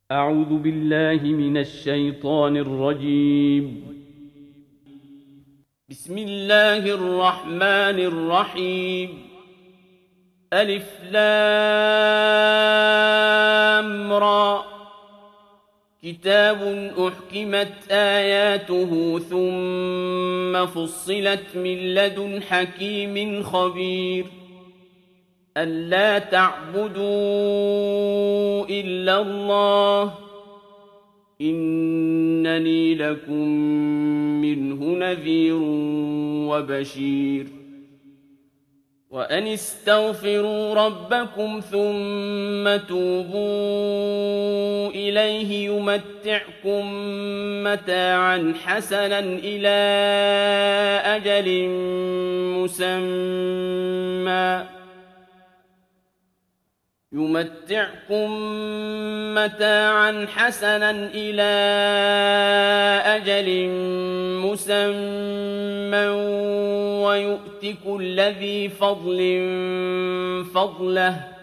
أعوذ بالله من الشيطان الرجيم. بسم الله الرحمن الرحيم. ألف لام را. كتاب أحكمت آياته ثم فصلت من لدن حكيم خبير. ألا تعبدوا إلا الله إنني لكم منه نذير وبشير. وأن استغفروا ربكم ثم توبوا إليه يمتعكم متاعا حسنا إلى أجل مسمى ويؤت كل ذي فضل فضله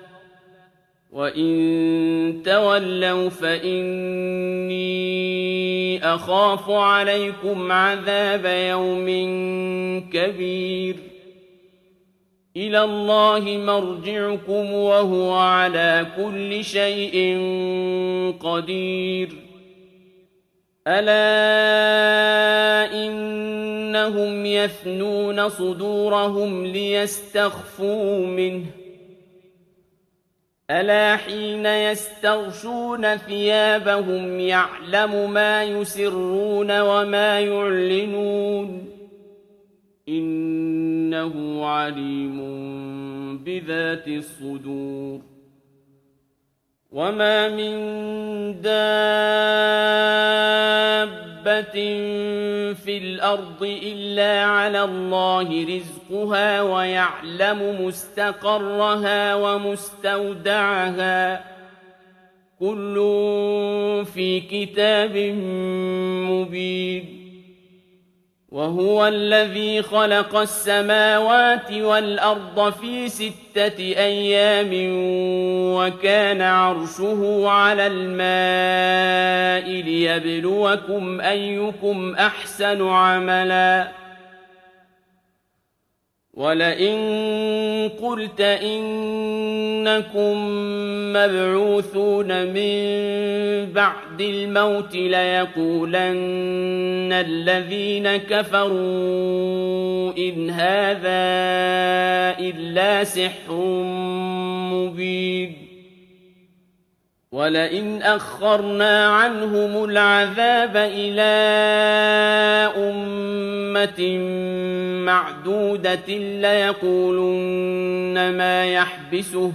وإن تولوا فإني أخاف عليكم عذاب يوم كبير. إلى الله مرجعكم وهو على كل شيء قدير. ألا إنهم يثنون صدورهم ليستخفوا منه ألا حين يستغشون ثيابهم يعلم ما يسرون وما يعلنون إنه عليم بذات الصدور. وما من دابة في الأرض إلا على الله رزقها ويعلم مستقرها ومستودعها كل في كتاب مبين. وهو الذي خلق السماوات والأرض في 6 أيام وكان عرشه على الماء ليبلوكم أيكم أحسن عملا. ولئن قلت إنكم مبعوثون من بعد الموت ليقولن الذين كفروا إن هذا إلا سحر مبين. ولئن أخرنا عنهم العذاب إلى أمة معدودة ليقولن ما يحبسه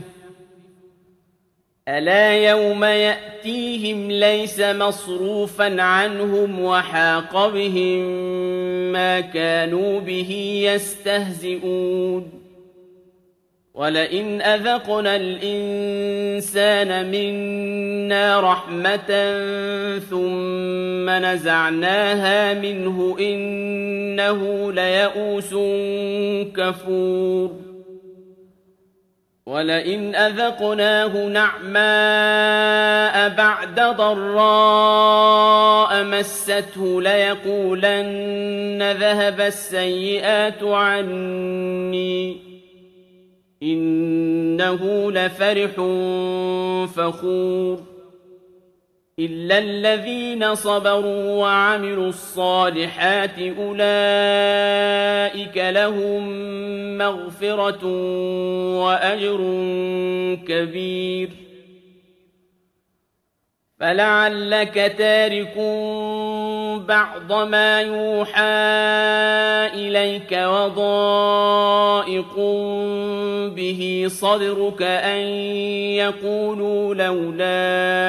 ألا يوم يأتيهم ليس مصروفا عنهم وحاق بهم ما كانوا به يستهزئون. ولئن أذقنا الإنسان منا رحمة ثم نزعناها منه إنه ليئوس كفور. ولئن أذقناه نعماء بعد ضراء مسته ليقولن ذهب السيئات عني إنه لفرح فخور. إلا الذين صبروا وعملوا الصالحات أولئك لهم مغفرة وأجر كبير. فلعلك تارك بعض ما يوحى إليك وضائق به صدرك أن يقولوا لولا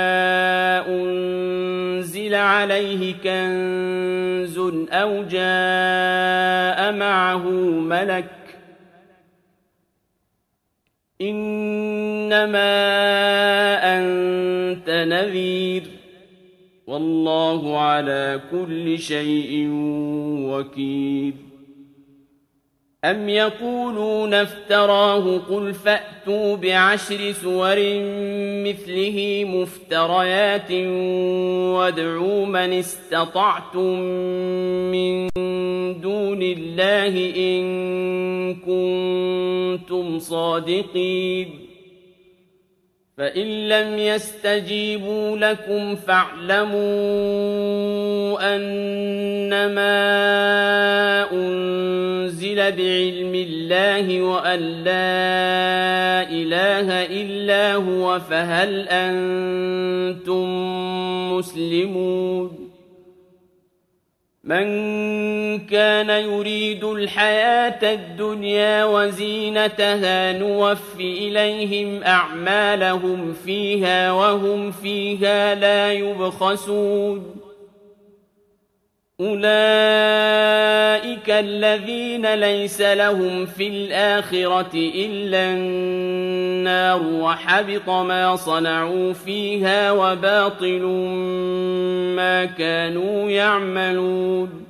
أنزل عليه كنز أو جاء معه ملك إنما أنت نذير والله على كل شيء وكيل. أَمْ يَقُولُونَ افْتَرَاهُ قُلْ فَأْتُوا بِعَشْرِ سُوَرٍ مِثْلِهِ مُفْتَرَيَاتٍ وَادْعُوا مَنِ اسْتَطَعْتُم مِّن دُونِ اللَّهِ إِن كُنتُمْ صَادِقِينَ فَإِن لَّمْ يَسْتَجِيبُوا لَكُمْ فَاعْلَمُوا أَنَّمَا أُنزِلَ بِعِلْمِ اللَّهِ وَأَن لَّا إِلَٰهَ إِلَّا هُوَ فَهَلْ أَنتُم مُّسْلِمُونَ مَن كَانَ يُرِيدُ الْحَيَاةَ الدُّنْيَا وَزِينَتَهَا نُوَفِّ إِلَيْهِمْ أَعْمَالَهُمْ فِيهَا وَهُمْ فِيهَا لَا يُبْخَسُونَ أُولَٰئِكَ الَّذِينَ لَيْسَ لَهُمْ فِي الْآخِرَةِ إِلَّا النَّارُ وَحَبِطَ مَا صَنَعُوا فِيهَا وَبَاطِلٌ مَّا كَانُوا يَعْمَلُونَ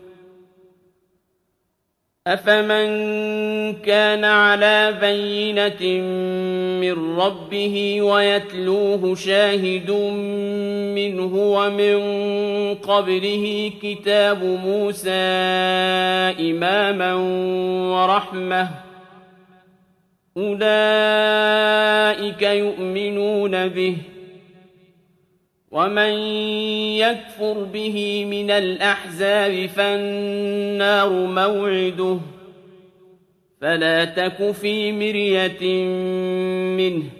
أَفَمَن كَانَ عَلَىٰ بَيِّنَةٍ مِّن رَّبِّهِ وَيَتْلُوهُ شَاهِدٌ مِّنْهُ وَمِن قَبْلِهِ كِتَابُ مُوسَىٰ إِمَامًا وَرَحْمَةً ۚ أُولَٰئِكَ يُؤْمِنُونَ بِهِ ۚ وَمَن يَكْفُرْ بِهِ مِنَ الْأَحْزَابِ فَالنَّارُ مَوْعِدُهُ ۚ فَلَا تَكُ فِي مِرْيَةٍ مِّنْهُ ۚ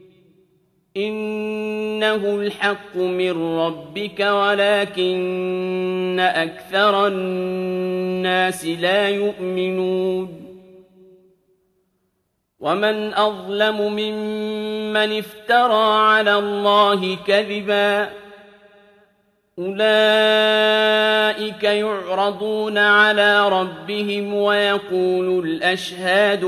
إِنَّهُ الْحَقُّ مِن رَّبِّكَ وَلَٰكِنَّ أَكْثَرَ النَّاسِ لَا يُؤْمِنُونَ وَمَنْ أَظْلَمُ مِمَّنِ افْتَرَىٰ عَلَى اللَّهِ كَذِبًا أُولَٰئِكَ يُعْرَضُونَ عَلَىٰ رَبِّهِمْ وَيَقُولُ الْأَشْهَادُ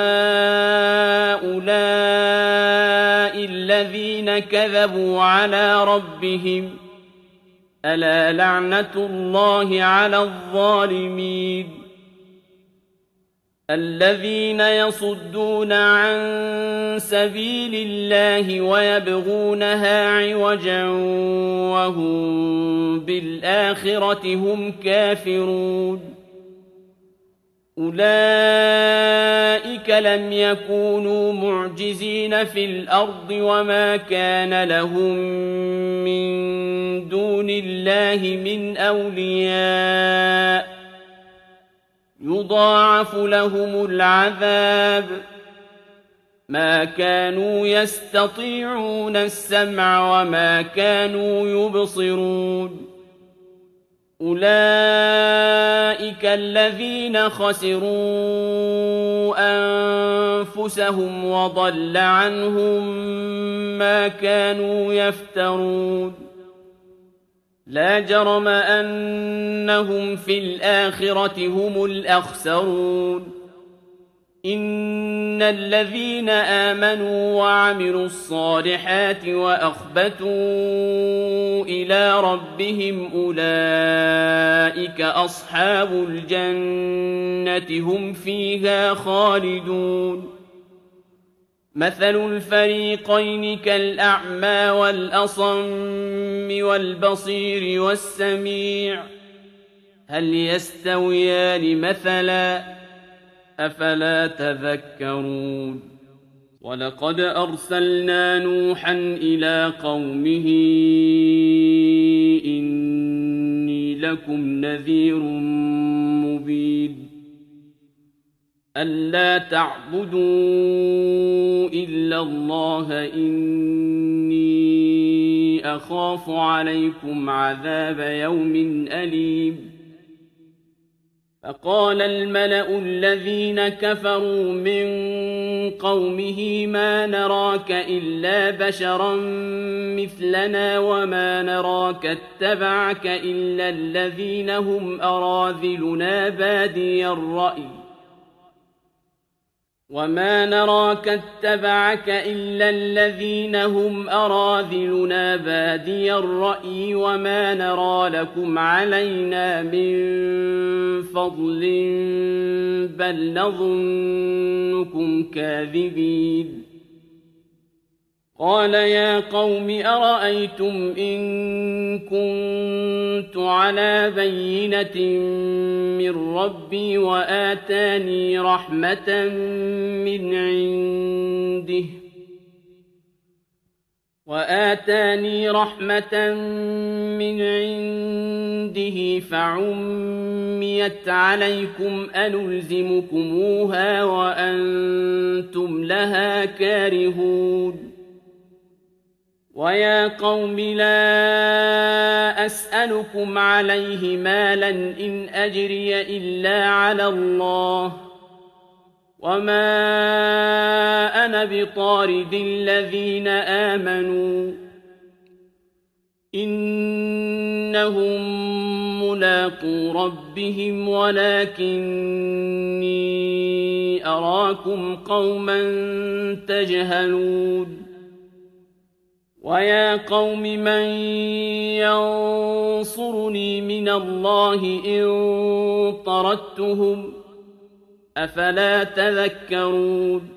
هَٰؤُلَاءِ الَّذِينَ كَذَبُوا عَلَىٰ رَبِّهِمْ ۚ أَلَا لَعْنَةُ اللَّهِ عَلَى الظَّالِمِينَ الَّذِينَ يَصُدُّونَ عَن سَبِيلِ اللَّهِ وَيَبْغُونَهَا عِوَجًا وَهُم بِالْآخِرَةِ هُمْ كَافِرُونَ أُولَٰئِكَ لَمْ يَكُونُوا مُعْجِزِينَ فِي الْأَرْضِ وَمَا كَانَ لَهُم مِّن دُونِ اللَّهِ مِنْ أَوْلِيَاءَ يُضَاعَفُ لَهُمُ الْعَذَابُ مَا كَانُوا يَسْتَطِيعُونَ السَّمْعَ وَمَا كَانُوا يُبْصِرُونَ أُولَٰئِكَ الَّذِينَ خَسِرُوا أَنفُسَهُمْ وَضَلَّ عَنْهُم مَّا كَانُوا يَفْتَرُونَ لَا جَرَمَ أَنَّهُمْ فِي الْآخِرَةِ هُمُ الْأَخْسَرُونَ إِنَّ الَّذِينَ آمَنُوا وَعَمِلُوا الصَّالِحَاتِ وَأَخْبَتُوا إِلَىٰ رَبِّهِمْ أُولَٰئِكَ أَصْحَابُ الْجَنَّةِ هُمْ فِيهَا خَالِدُونَ مَثَلُ الْفَرِيقَيْنِ كَالْأَعْمَىٰ وَالْأَصَمِّ وَالْبَصِيرِ وَالسَّمِيعِ ۚ هَلْ يَسْتَوِيَانِ مَثَلًا ۚ أَفَلَا تَذَكَّرُونَ وَلَقَدْ أَرْسَلْنَا نُوحًا إِلَىٰ قَوْمِهِ إِنِّي لَكُمْ نَذِيرٌ مُّبِينٌ أَلَّا تَعْبُدُوا إِلَّا اللَّهَ إِنِّي أَخَافُ عَلَيْكُمْ عَذَابَ يَوْمٍ أَلِيمٍ فَقَالَ الْمَلَأُ الَّذِينَ كَفَرُوا مِن قَوْمِهِ مَا نَرَاكَ إِلَّا بَشَرًا مِّثْلَنَا وَمَا نَرَاكَ اتَّبَعَكَ إِلَّا الَّذِينَ هُمْ أَرَاذِلُنَا بَادِيَ الرَّأْيِ وما نراك اتبعك إلا الذين هم أراذلنا بادي الرأي وما نرى لكم علينا من فضل بل نظنكم كاذبين قال يا قوم أرأيتم إن كنت على بينة من ربي وآتاني رحمة من عنده فعميت عليكم أنلزمكموها وأنتم لها كارهون ويا قوم لا أسألكم عليه مالا إن أجري إلا على الله وما أنا بطارد الذين آمنوا إنهم ملاقو ربهم ولكني أراكم قوما تجهلون ويا قوم من ينصرني من الله إن طردتهم أفلا تذكرون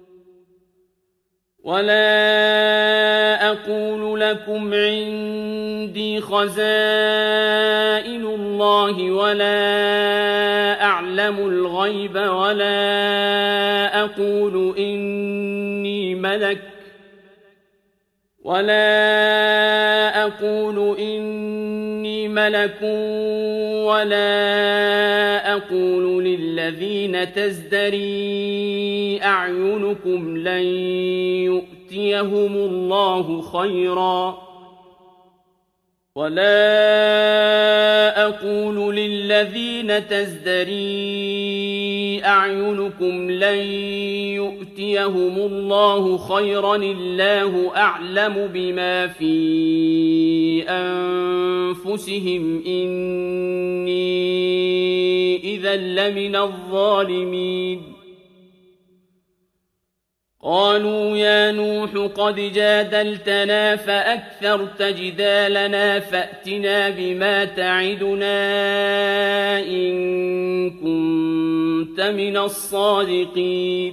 ولا أقول لكم عندي خزائن الله ولا أعلم الغيب ولا أقول إني ملك ولا أقول للذين تزدري أعينكم لن يؤتيهم الله خيرا الله أعلم بما في أنفسهم إني إذا لمن الظالمين قالوا يا نوح قد جادلتنا فأكثرت جدالنا فأتنا بما تعدنا إن كنت من الصادقين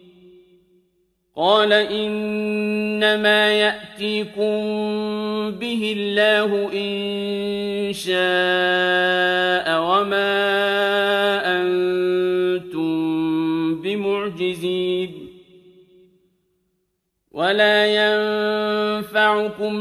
قال إنما يأتيكم به الله إن شاء وما أنتم بمعجزين ولا ينفعكم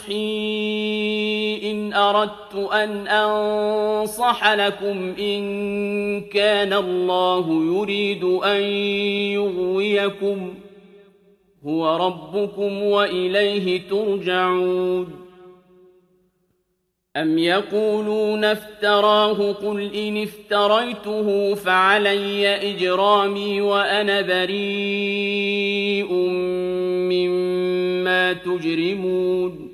نصحي إن أردت أن أنصح لكم إن كان الله يريد أن يغويكم هو ربكم وإليه ترجعون أم يقولون افتراه قل إن افتريته فعلي إجرامي وأنا بريء مما تجرمون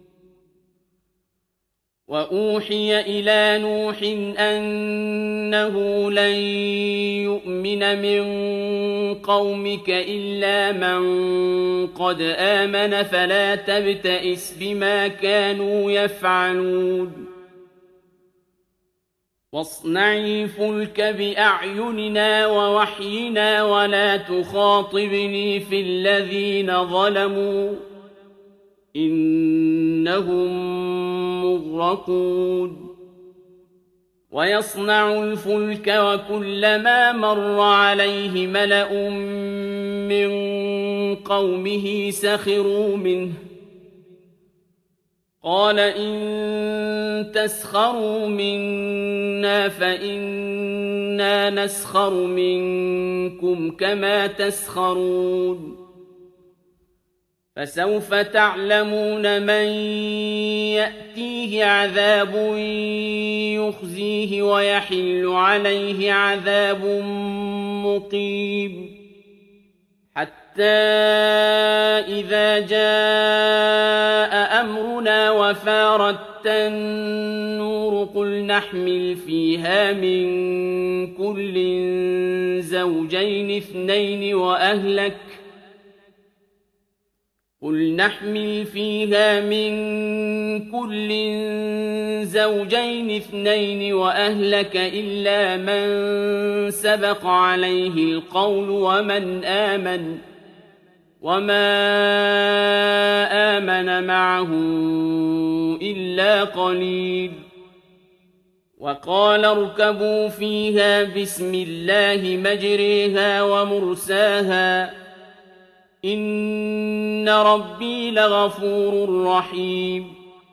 وأوحي إلى نوح أنه لن يؤمن من قومك إلا من قد آمن فلا تبتئس بما كانوا يفعلون واصنع الفلك بأعيننا ووحينا ولا تخاطبني في الذين ظلموا إنهم مغرقون ويصنع الفلك وكلما مر عليه ملأ من قومه سخروا منه قال إن تسخروا منا فإنا نسخر منكم كما تسخرون فسوف تعلمون من يأتيه عذاب يخزيه ويحل عليه عذاب مقيم حتى إذا جاء أمرنا وفارت النور قل نحمل فيها من كل زوجين اثنين وأهلك إلا من سبق عليه القول وما آمن معه إلا قليل وقال اركبوا فيها بسم الله مجريها ومرساها إن ربي لغفور رحيم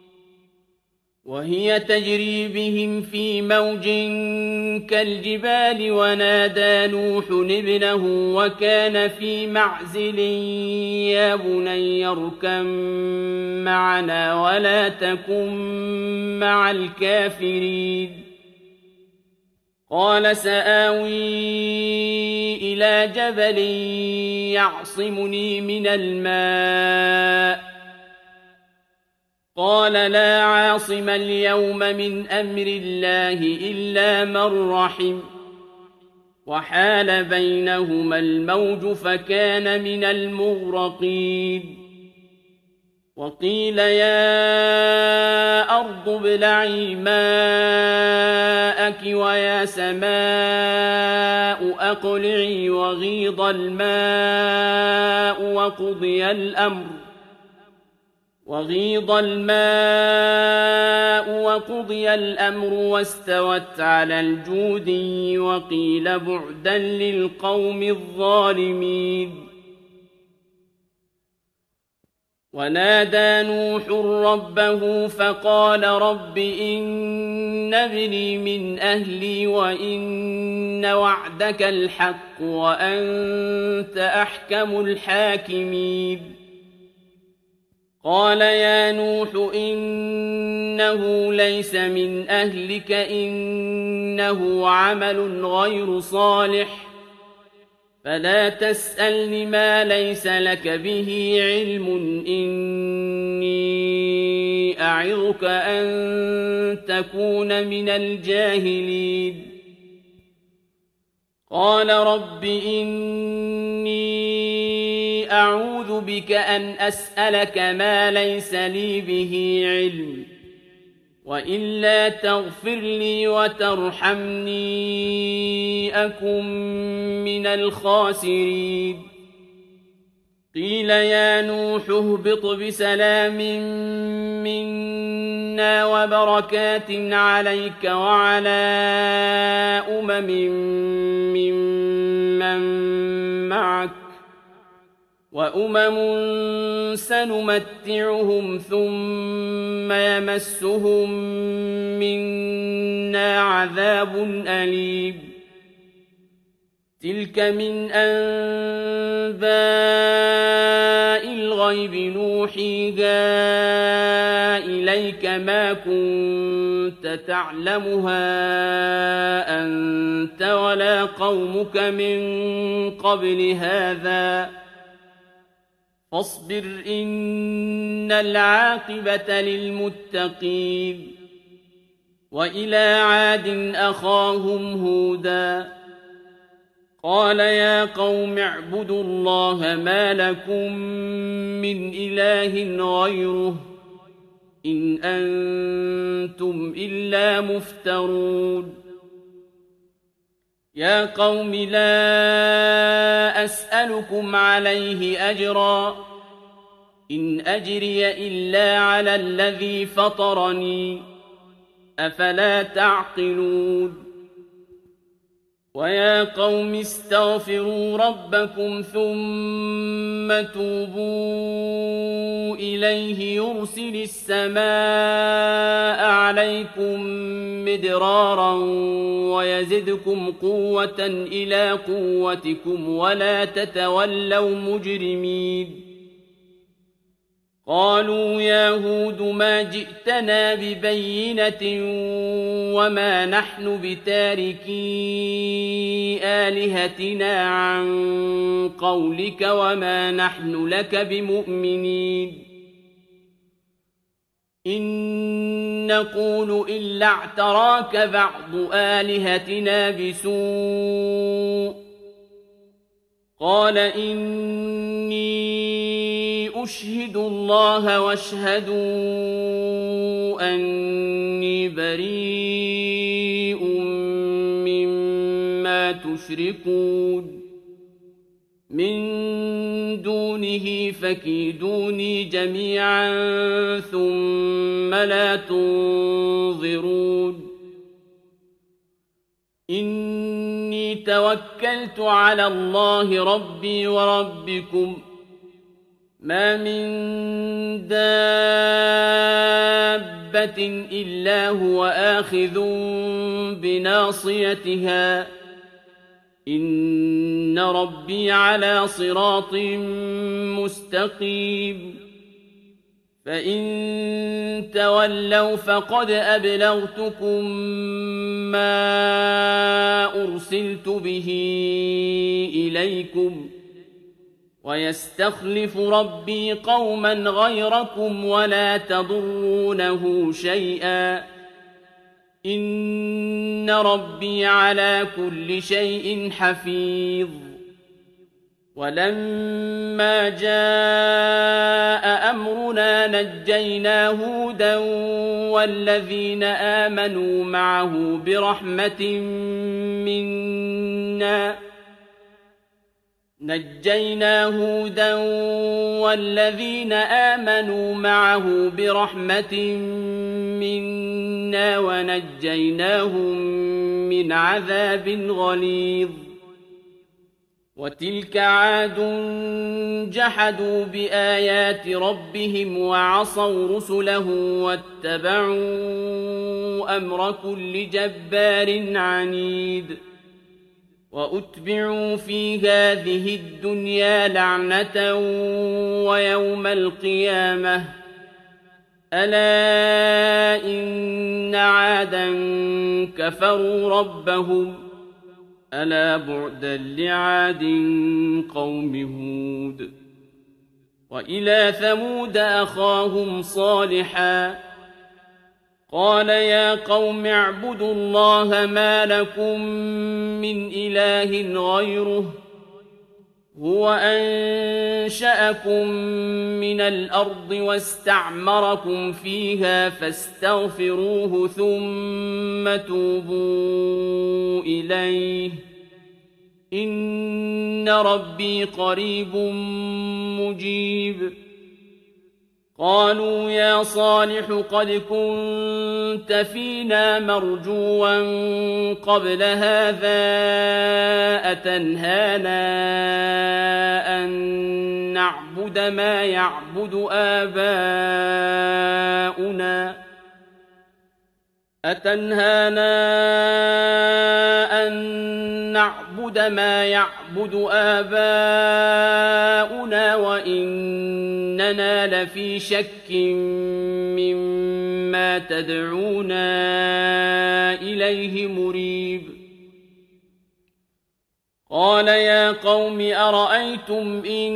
وهي تجري بهم في موج كالجبال ونادى نوح ابنه وكان في معزل يا بني اركب معنا ولا تكن مع الكافرين قال سآوي إلى جبل يعصمني من الماء قال لا عاصم اليوم من أمر الله إلا من رحم وحال بينهما الموج فكان من المغرقين وقيل يا أرض ابلعي ماءك ويا سماء أقلعي وغيض الماء وقضي الأمر واستوت على الجودي وقيل بعدا للقوم الظالمين ونادى نوح ربه فقال رب إن ابني من أهلي وإن وعدك الحق وأنت أحكم الحاكمين قال يا نوح إنه ليس من أهلك إنه عمل غير صالح فلا تسألني ما ليس لك به علم إني أعظك أن تكون من الجاهلين قال رب إني أعوذ بك أن أسألك ما ليس لي به علم وإلا تغفر لي وترحمني أكن من الخاسرين قيل يا نوح اهبط بسلام منا وبركات عليك وعلى ممن معك وأمم سنمتعهم ثم يمسهم منا عذاب أليم تلك من أنباء الغيب نوحيها إليك ما كنت تعلمها أنت ولا قومك من قبل هذا فاصبر إن العاقبة للمتقين وإلى عاد أخاهم هودا قال يا قوم اعبدوا الله ما لكم من إله غيره إن أنتم إلا مفترون يا قوم لا أسألكم عليه أجرا إن أجري إلا على الذي فطرني أفلا تعقلون ويا قوم استغفروا ربكم ثم توبوا إليه يرسل السماء عليكم مدرارا ويزدكم قوة إلى قوتكم ولا تتولوا مجرمين قالوا يا هود ما جئتنا ببينة وما نحن بتاركي آلهتنا عن قولك وما نحن لك بمؤمنين إن نقول إلا اعتراك بعض آلهتنا بسوء قال إني أشهد الله واشهدوا أني بريء مما تشركون من دونه فكيدوني جميعا ثم لا تنظرون إني توكلت على الله ربي وربكم ما من دابة إلا هو آخذ بناصيتها إن ربي على صراط مستقيم فإن تولوا فقد أبلغتكم ما أرسلت به إليكم ويستخلف ربي قوما غيركم ولا تضرونه شيئا إن ربي على كل شيء حفيظ ولما جاء أمرنا نجينا هودا والذين آمنوا معه برحمة منا ونجيناهم من عذاب غليظ وتلك عاد جحدوا بآيات ربهم وعصوا رسله واتبعوا أمر كل جبار عنيد وأتبعوا في هذه الدنيا لعنة ويوم القيامة ألا إن عادا كفروا ربهم ألا بعدا لعاد قوم هود وإلى ثمود أخاهم صالحا قال يا قوم اعبدوا الله ما لكم من إله غيره هو أنشأكم من الأرض واستعمركم فيها فاستغفروه ثم توبوا إليه إن ربي قريب مجيب قالوا يا صالح قد كنت فينا مرجوا قبل هذا أتنهانا أن نعبد ما يعبد آباؤنا وإننا لفي شك مما تدعونا إليه مريب قال يا قوم أرأيتم إن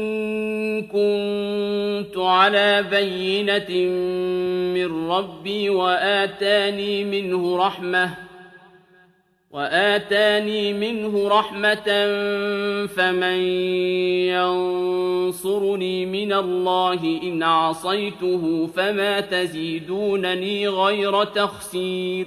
كنت على بينة من ربي وآتاني منه رحمة فمن ينصرني من الله إن عصيته فما تزيدونني غير تخسير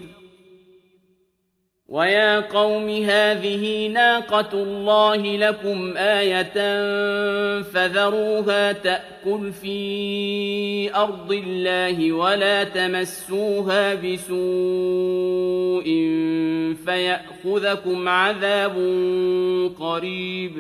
ويا قوم هذه ناقة الله لكم آية فذروها تأكل في أرض الله ولا تمسوها بسوء فيأخذكم عذاب قريب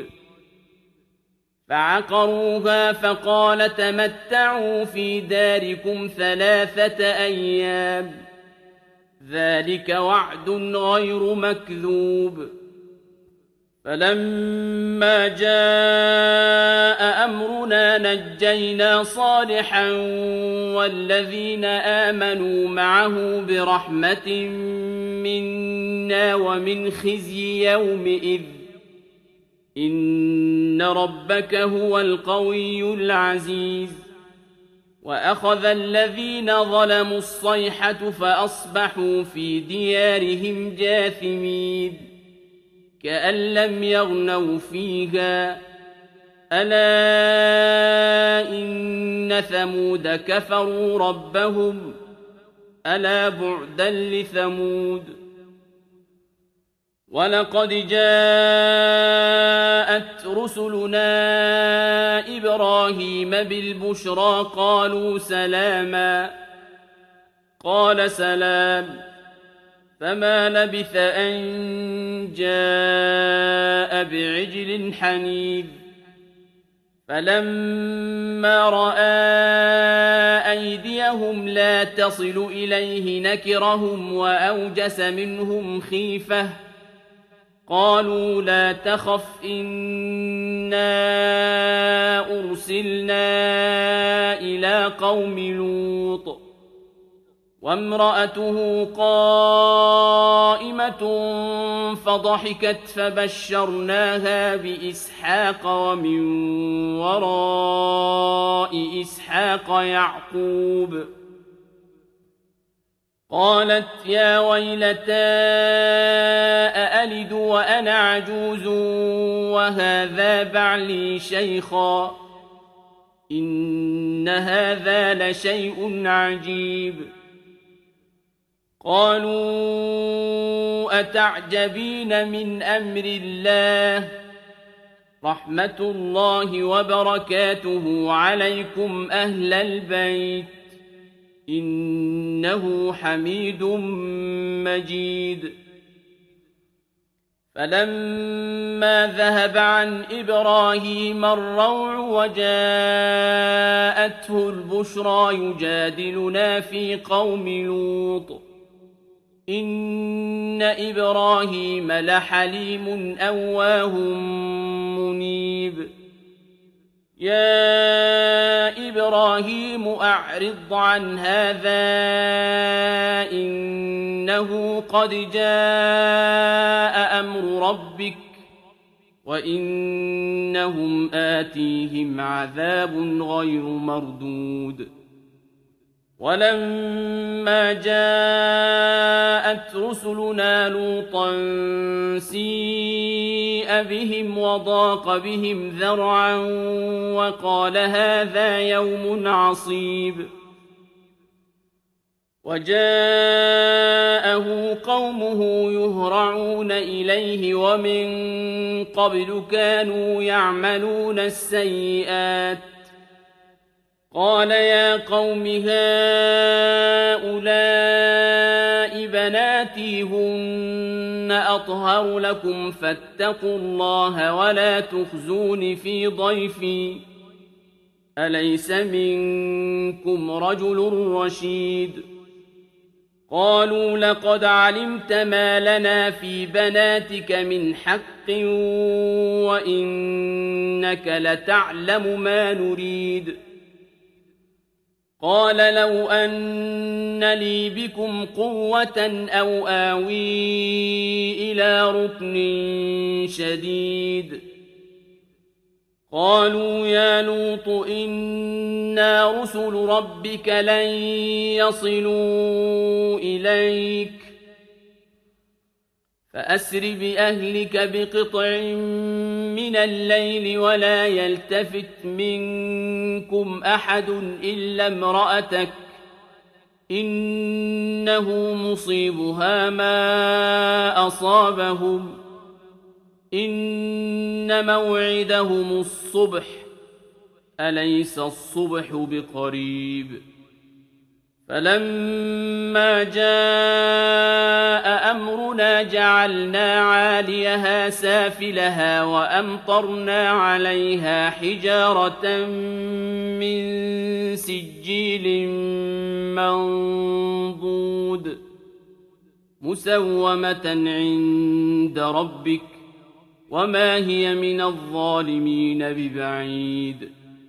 فعقروها فقال تمتعوا في داركم 3 أيام ذلك وعد غير مكذوب فلما جاء أمرنا نجينا صالحا والذين آمنوا معه برحمة منا ومن خزي يومئذ إن ربك هو القوي العزيز وأخذ الذين ظلموا الصيحة فأصبحوا في ديارهم جاثمين كأن لم يغنوا فيها ألا إن ثمود كفروا ربهم ألا بعدا لثمود ولقد جاءت رسلنا إبراهيم بالبشرى قالوا سلاما قال سلام فما لبث أن جاء بعجل حنيذ فلما رأى أيديهم لا تصل إليه نكرهم وأوجس منهم خيفة قالوا لا تخف إنا أرسلنا إلى قوم لوط وامرأته قائمة فضحكت فبشرناها بإسحاق ومن وراء إسحاق يعقوب قالت يا ويلتى أألد وأنا عجوز وهذا بعلي شيخا إن هذا لشيء عجيب قالوا أتعجبين من أمر الله رحمة الله وبركاته عليكم أهل البيت إنه حميد مجيد فلما ذهب عن إبراهيم الروع وجاءته البشرى يجادلنا في قوم لوط إن إبراهيم لحليم أواه منيب يا إبراهيم أعرض عن هذا إنه قد جاء أمر ربك وإنهم آتيهم عذاب غير مردود ولما جاءت رسلنا لوطا سيء بهم وضاق بهم ذرعا وقال هذا يوم عصيب وجاءه قومه يهرعون إليه ومن قبل كانوا يعملون السيئات قال يا قوم هؤلاء بناتي هن أطهر لكم فاتقوا الله ولا تخزون في ضيفي أليس منكم رجل رشيد قالوا لقد علمت ما لنا في بناتك من حق وإنك لتعلم ما نريد قال لو أن لي بكم قوة أو آوي إلى ركن شديد قالوا يا لوط إنا رسل ربك لن يصلوا إليك فأسر بأهلك بقطع من الليل ولا يلتفت منكم أحد إلا امرأتك إنه مصيبها ما أصابهم إن موعدهم الصبح أليس الصبح بقريب فلما جاء أمرنا جعلنا عاليها سافلها وأمطرنا عليها حجارة من سجيل منضود مسومة عند ربك وما هي من الظالمين ببعيد.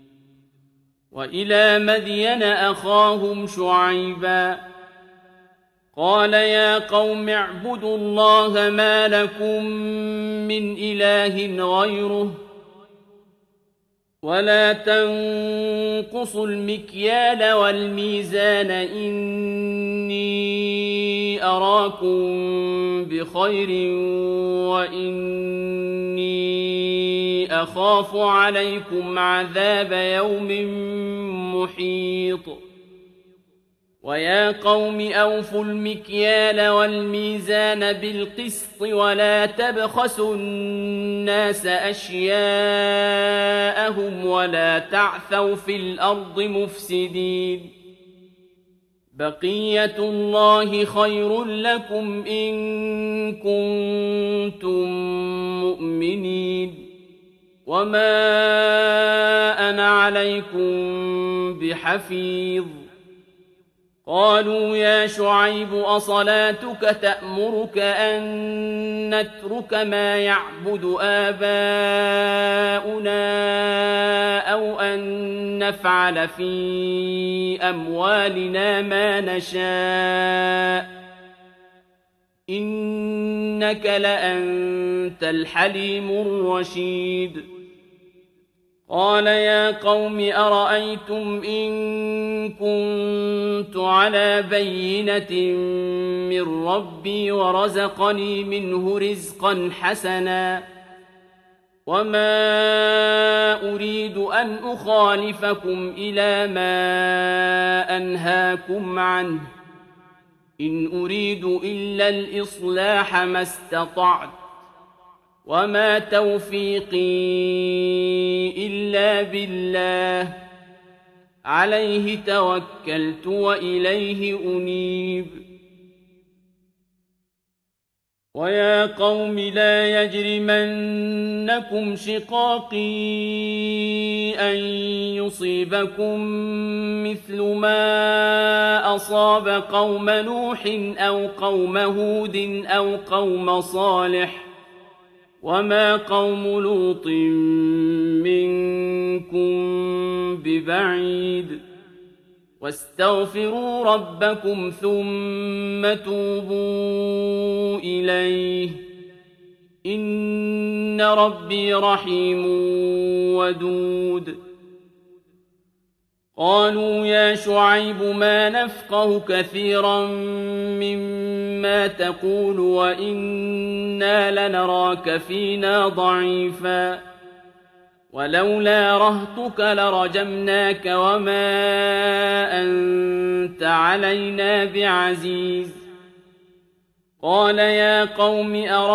وإلى مدين أخاهم شعيبا قال يا قوم اعبدوا الله ما لكم من إله غيره ولا تنقصوا المكيال والميزان إني أراكم بخير وإني أخاف عليكم عذاب يوم محيط. ويا قوم أوفوا المكيال والميزان بالقسط ولا تبخسوا الناس أشياءهم ولا تعثوا في الأرض مفسدين. بقية الله خير لكم إن كنتم مؤمنين وما أنا عليكم بحفيظ. قالوا يا شعيب أصلاتك تأمرك أن نترك ما يعبد آباؤنا أو أن نفعل في أموالنا ما نشاء إنك لأنت الحليم الرشيد. قال يا قوم أرأيتم إن كنت على بينة من ربي ورزقني منه رزقا حسنا وما أريد أن أخالفكم إلى ما أنهاكم عنه إن أريد إلا الإصلاح ما استطعت وما توفيقي إلا بالله عليه توكلت وإليه أنيب. ويا قوم لا يجرمنكم شقاقي أن يصيبكم مثل ما أصاب قوم نوح أو قوم هود أو قوم صالح وما قوم لوط منكم ببعيد. واستغفروا ربكم ثم توبوا إليه إن ربي رحيم ودود. قالوا يا شعيب ما نفقه كثيرا مما تقول وإنا لنراك فينا ضعيفا ولولا رهطك لرجمناك وما أنت علينا بعزيز. قال يا قوم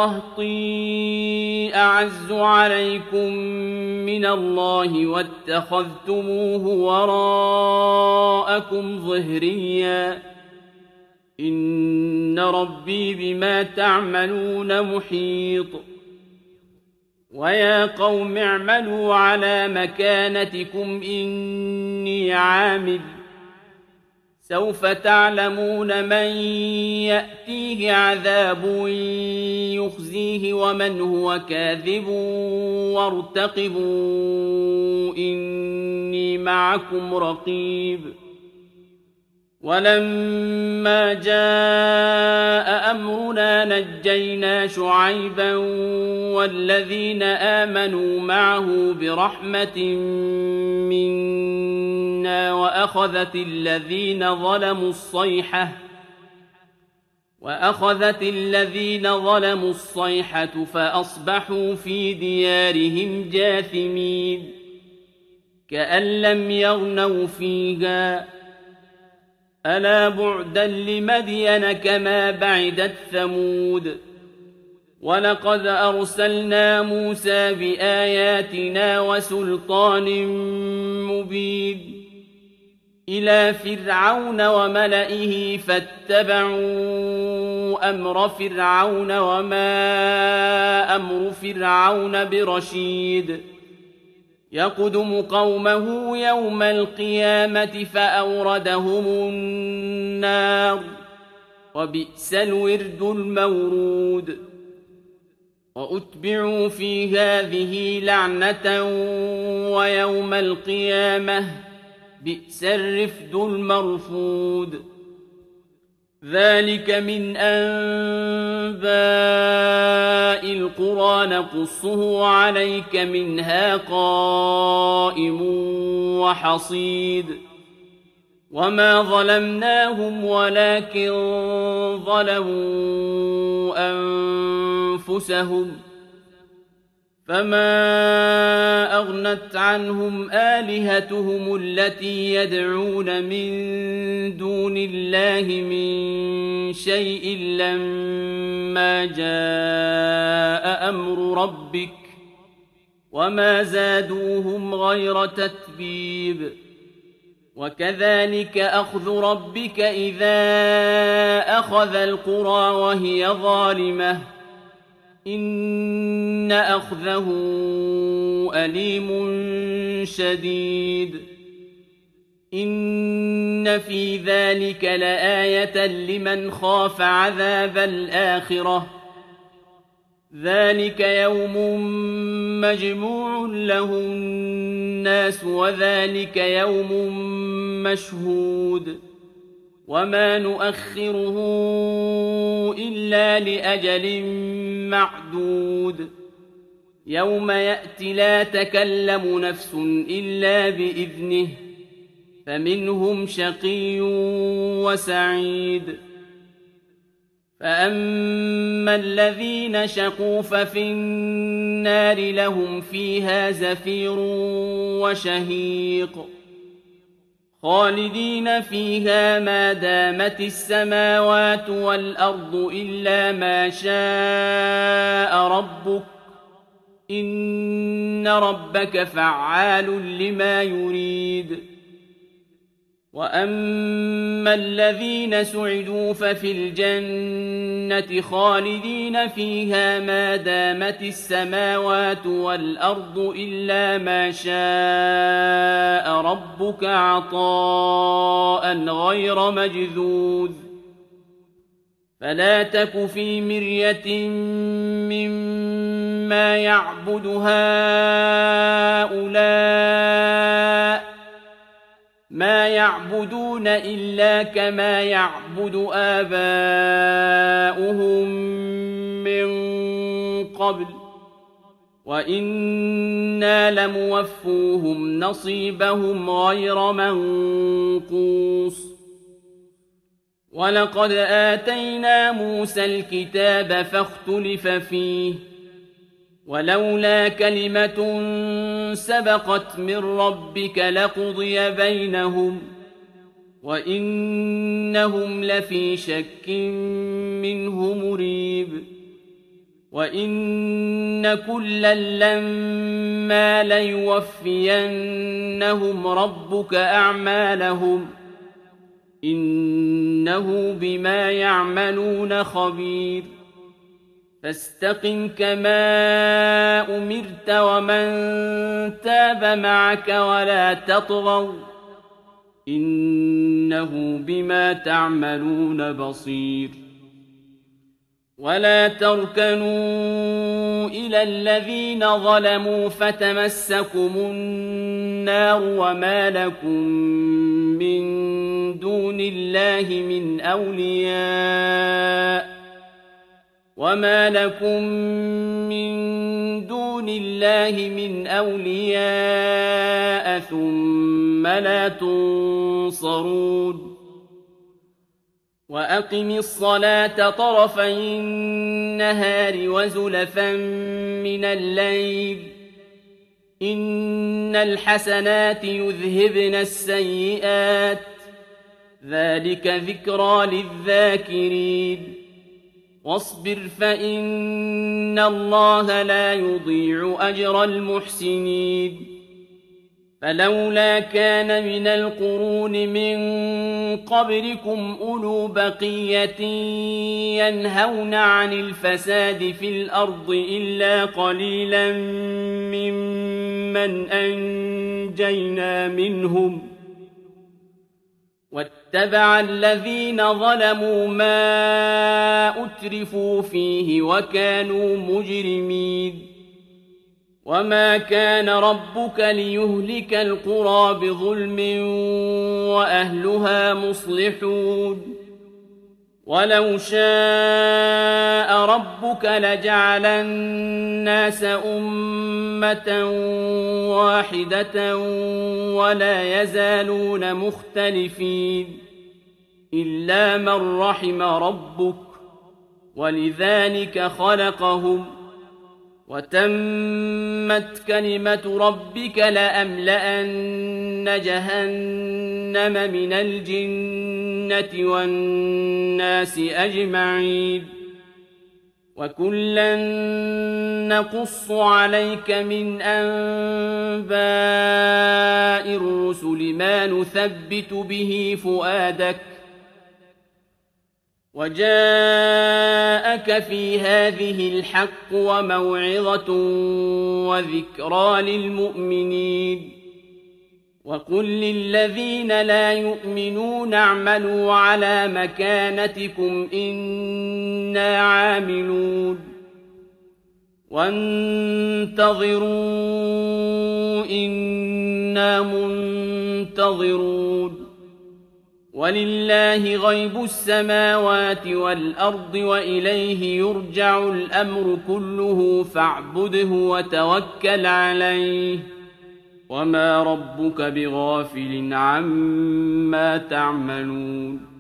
أرهطي أعز عليكم من الله واتخذتموه وراءكم ظهريا إن ربي بما تعملون محيط. ويا قوم اعملوا على مكانتكم إني عامل سوف تعلمون من يأتيه عذاب يخزيه ومن هو كاذب وارتقبوا إني معكم رقيب. ولما جاء أمرنا نجينا شعيبا والذين آمنوا معه برحمة منا وأخذت الذين ظلموا الصيحة فأصبحوا في ديارهم جاثمين كأن لم يغنوا فيها ألا بعدا لمدين كما بعدت ثمود. ولقد أرسلنا موسى بآياتنا وسلطان مبين إلى فرعون وملئه فاتبعوا أمر فرعون وما أمر فرعون برشيد. يقدم قومه يوم القيامة فأوردهم النار وبئس الورد المورود. وأتبعوا في هذه لعنة ويوم القيامة بئس الرفد المرفود ذلك من أنباء القرى نقصه عليك منها قائم وحصيد وما ظلمناهم ولكن ظلموا أنفسهم فما أغنت عنهم آلهتهم التي يدعون من دون الله من شيء لما جاء أمر ربك وما زادوهم غير تتبيب وكذلك أخذ ربك إذا أخذ القرى وهي ظالمة إن أخذه أليم شديد إن في ذلك لآية لمن خاف عذاب الآخرة ذلك يوم مجموع له الناس وذلك يوم مشهود وما نؤخره إلا لأجل معدود يوم يأتي لا تكلم نفس إلا بإذنه فمنهم شقي وسعيد فأما الذين شقوا ففي النار لهم فيها زفير وشهيق خالدين فيها ما دامت السماوات والأرض إلا ما شاء ربك إن ربك فعال لما يريد وأما الذين سعدوا ففي الجنة خالدين فيها ما دامت السماوات والأرض إلا ما شاء ربك عطاء غير مجذوذ فلا تك في مرية مما يعبد هؤلاء ما يعبدون إلا كما يعبد آباؤهم من قبل وإنا لموفوهم نصيبهم غير منقوص ولقد آتينا موسى الكتاب فاختلف فيه ولولا كلمة سبقت من ربك لقضي بينهم وإنهم لفي شك منه مريب وإن كلا لما ليوفينهم ربك أعمالهم إنه بما يعملون خبير فاستقم كما أمرت ومن تاب معك ولا تطغوا إنه بما تعملون بصير ولا تركنوا إلى الذين ظلموا فتمسكم النار وما لكم من دون الله من أولياء ثم لا تنصرون وأقم الصلاة طرفي النهار وزلفا من الليل إن الحسنات يذهبن السيئات ذلك ذكرى للذاكرين واصبر فإن الله لا يضيع أجر المحسنين فلولا كان من القرون من قبلكم أولو بقية ينهون عن الفساد في الأرض إلا قليلا ممن أنجينا منهم واتبع الذين ظلموا ما أترفوا فيه وكانوا مجرمين وما كان ربك ليهلك القرى بظلم وأهلها مصلحون ولو شاء ربك لجعل الناس أمة واحدة ولا يزالون مختلفين إلا من رحم ربك ولذلك خلقهم وتمت كلمة ربك لأملأن جهنم من الجنة والناس أجمعين وكلا نقص عليك من أنباء الرسل ما نثبت به فؤادك وجاءك في هذه الحق وموعظة وذكرى للمؤمنين وقل للذين لا يؤمنون اعملوا على مكانتكم إنا عاملون وانتظروا إنا منتظرون ولله غيب السماوات والأرض وإليه يرجع الأمر كله فاعبده وتوكل عليه وما ربك بغافل عما تعملون